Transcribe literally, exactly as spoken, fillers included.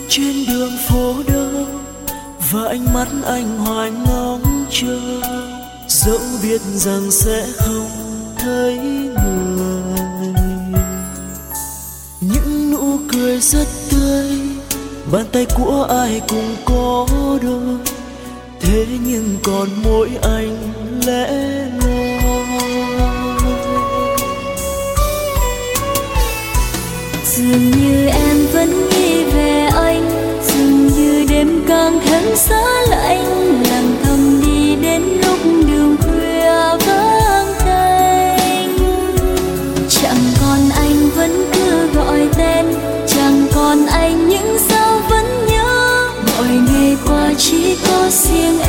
trên đường phố đâu và ánh mắt anh hoài ngóng chờ, dẫu biết rằng sẽ không thấy người. Những nụ cười rất tươi, bàn tay của ai cũng có đôi, thế nhưng còn mỗi anh lẻ loi. Dường như em vẫn nghĩ về anh, dường như đêm càng thêm giá lạnh, lặng thầm đi đến lúc đường khuya vắng tanh. Chẳng còn anh vẫn cứ gọi tên, chẳng còn anh nhưng sao vẫn nhớ, mọi ngày qua chỉ có riêng